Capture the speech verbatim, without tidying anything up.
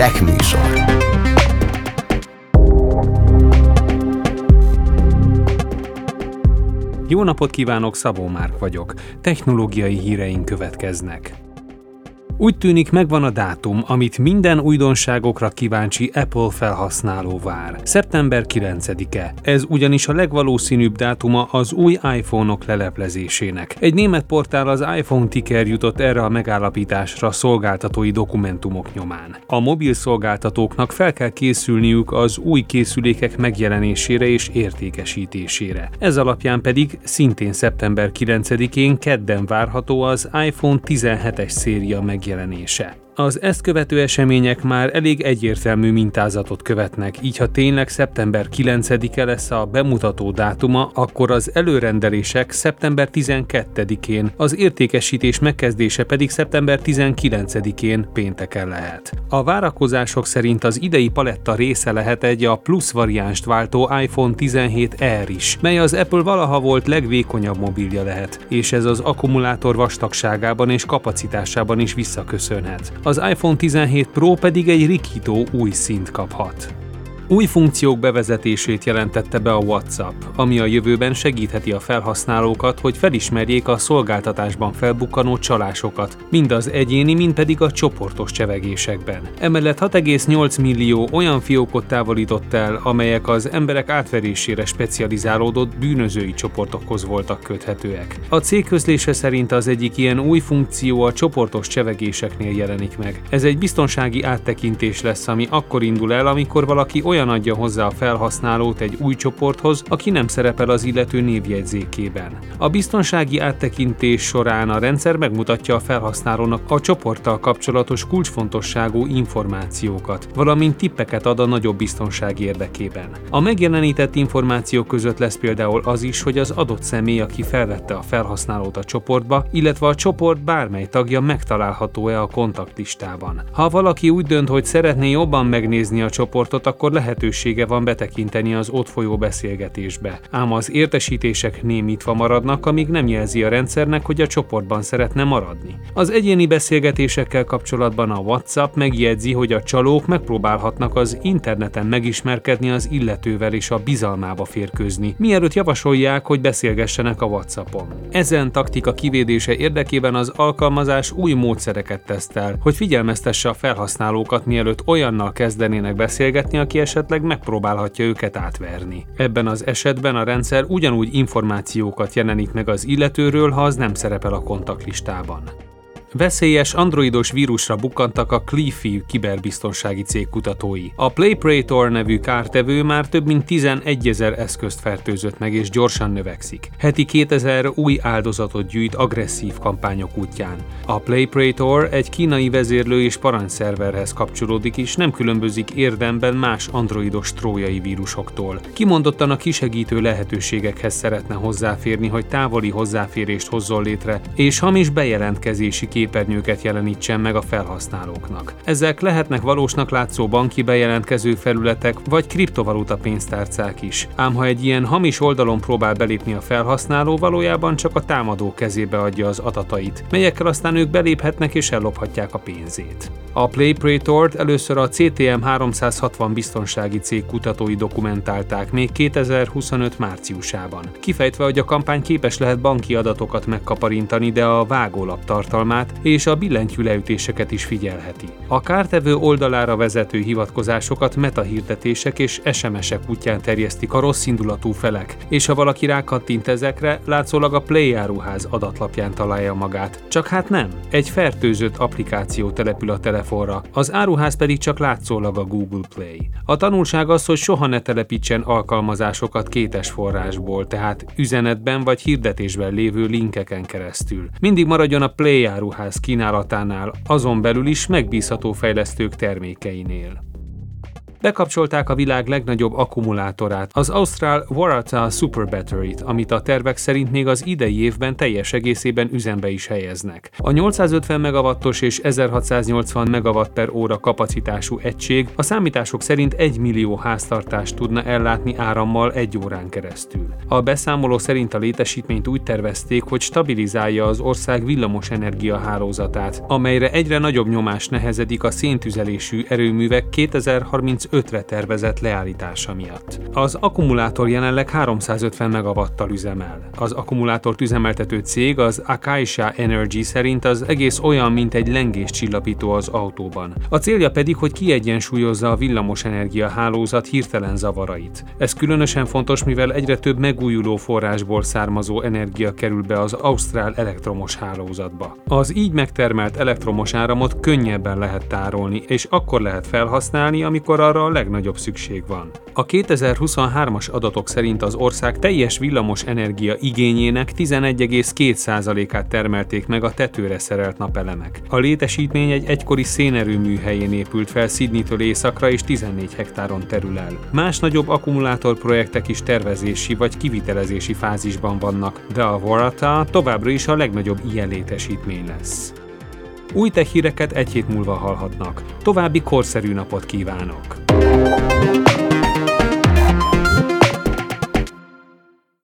Tech műsor. Jó napot kívánok, Szabó Márk vagyok. Technológiai híreink következnek. Úgy tűnik, megvan a dátum, amit minden újdonságokra kíváncsi Apple felhasználó vár. szeptember kilencedike. Ez ugyanis a legvalószínűbb dátuma az új iPhone-ok leleplezésének. Egy német portál, az iPhone Ticker jutott erre a megállapításra szolgáltatói dokumentumok nyomán. A mobil szolgáltatóknak fel kell készülniük az új készülékek megjelenésére és értékesítésére. Ez alapján pedig szintén szeptember kilencedikén kedden várható az iPhone tizenhetes széria megjelenése. Megjelenése. Az ezt követő események már elég egyértelmű mintázatot követnek, így ha tényleg szeptember kilencedike lesz a bemutató dátuma, akkor az előrendelések szeptember tizenkettedikén, az értékesítés megkezdése pedig szeptember tizenkilencedikén pénteken lehet. A várakozások szerint az idei paletta része lehet egy a plusz variánst váltó iPhone tizenhét er is, mely az Apple valaha volt legvékonyabb mobilja lehet, és ez az akkumulátor vastagságában és kapacitásában is visszaköszönhet. Az iPhone tizenhét Pro pedig egy rikító új színt kaphat. Új funkciók bevezetését jelentette be a WhatsApp, ami a jövőben segítheti a felhasználókat, hogy felismerjék a szolgáltatásban felbukkanó csalásokat, mind az egyéni, mind pedig a csoportos csevegésekben. Emellett hat egész nyolc millió olyan fiókot távolított el, amelyek az emberek átverésére specializálódott bűnözői csoportokhoz voltak köthetőek. A cég közlése szerint az egyik ilyen új funkció a csoportos csevegéseknél jelenik meg. Ez egy biztonsági áttekintés lesz, ami akkor indul el, amikor valaki olyan adja hozzá a felhasználót egy új csoporthoz, aki nem szerepel az illető névjegyzékében. A biztonsági áttekintés során a rendszer megmutatja a felhasználónak a csoporttal kapcsolatos kulcsfontosságú információkat, valamint tippeket ad a nagyobb biztonság érdekében. A megjelenített információk között lesz például az is, hogy az adott személy, aki felvette a felhasználót a csoportba, illetve a csoport bármely tagja megtalálható-e a kontaktlistában. Ha valaki úgy dönt, hogy szeretné jobban megnézni a csoportot, akkor lehetősége van betekinteni az ott folyó beszélgetésbe. Ám az értesítések némítva maradnak, amíg nem jelzi a rendszernek, hogy a csoportban szeretne maradni. Az egyéni beszélgetésekkel kapcsolatban a WhatsApp megjegyzi, hogy a csalók megpróbálhatnak az interneten megismerkedni az illetővel és a bizalmába férkőzni, mielőtt javasolják, hogy beszélgessenek a WhatsAppon. Ezen taktika kivédése érdekében az alkalmazás új módszereket tesztel, hogy figyelmeztesse a felhasználókat, mielőtt olyannal kezdenének beszélgetni, aki esetleg megpróbálhatja őket átverni. Ebben az esetben a rendszer ugyanúgy információkat jelenít meg az illetőről, ha az nem szerepel a kontaktlistában. Veszélyes androidos vírusra bukkantak a Clify kiberbiztonsági cég kutatói. A PlayPrator nevű kártevő már több mint tizenegyezer eszközt fertőzött meg és gyorsan növekszik. Heti kétezer új áldozatot gyűjt agresszív kampányok útján. A PlayPrator egy kínai vezérlő és parancsszerverhez kapcsolódik és nem különbözik érdemben más androidos trójai vírusoktól. Kimondottan a kisegítő lehetőségekhez szeretne hozzáférni, hogy távoli hozzáférést hozzon létre, és hamis bejelentkezési képernyőket jelenítsen meg a felhasználóknak. Ezek lehetnek valósnak látszó banki bejelentkező felületek vagy kriptovaluta pénztárcák is. Ám ha egy ilyen hamis oldalon próbál belépni a felhasználó, valójában csak a támadó kezébe adja az adatait, melyekkel aztán ők beléphetnek és ellophatják a pénzét. A PlayPratort először a cé té em háromszázhatvan biztonsági cég kutatói dokumentálták még kétezer-huszonöt márciusában, kifejtve, hogy a kampány képes lehet banki adatokat megkaparintani, de a vágólap tartalmát és a billentyű leütéseket is figyelheti. A kártevő oldalára vezető hivatkozásokat metahirdetések és es em esek útján terjesztik a rosszindulatú felek, és ha valaki rákattint ezekre, látszólag a Play áruház adatlapján találja magát. Csak hát nem. Egy fertőzött applikáció települ a telefonra, az áruház pedig csak látszólag a Google Play. A tanulság az, hogy soha ne telepítsen alkalmazásokat kétes forrásból, tehát üzenetben vagy hirdetésben lévő linkeken keresztül. Mindig maradjon a Play áruház kínálatánál, azon belül is megbízható fejlesztők termékeinél. Bekapcsolták a világ legnagyobb akkumulátorát, az ausztrál Waratah Super Battery-t, amit a tervek szerint még az idei évben teljes egészében üzembe is helyeznek. A nyolcszázötven megawattos és ezerhatszáznyolcvan megawatt per óra kapacitású egység a számítások szerint egy millió háztartást tudna ellátni árammal egy órán keresztül. A beszámoló szerint a létesítményt úgy tervezték, hogy stabilizálja az ország villamosenergia hálózatát, amelyre egyre nagyobb nyomás nehezedik a széntüzelésű erőművek kétezer-harmincötre tervezett leállítása miatt. Az akkumulátor jelenleg háromszázötven megawattal üzemel. Az akkumulátort üzemeltető cég, az Acacia Energy szerint az egész olyan, mint egy lengéscsillapító az autóban. A célja pedig, hogy kiegyensúlyozza a villamosenergia hálózat hirtelen zavarait. Ez különösen fontos, mivel egyre több megújuló forrásból származó energia kerül be az ausztrál elektromos hálózatba. Az így megtermelt elektromos áramot könnyebben lehet tárolni, és akkor lehet felhasználni, amikor arra a legnagyobb szükség van. A kétezer-huszonhármas adatok szerint az ország teljes villamos energia igényének tizenegy egész két százalékát termelték meg a tetőre szerelt napelemek. A létesítmény egy egykori szénerőmű helyén épült fel Sydneytől északra és tizennégy hektáron terül el. Más nagyobb akkumulátorprojektek is tervezési vagy kivitelezési fázisban vannak, de a Waratah továbbra is a legnagyobb ilyen létesítmény lesz. Új tech híreket egy hét múlva hallhatnak. További korszerű napot kívánok!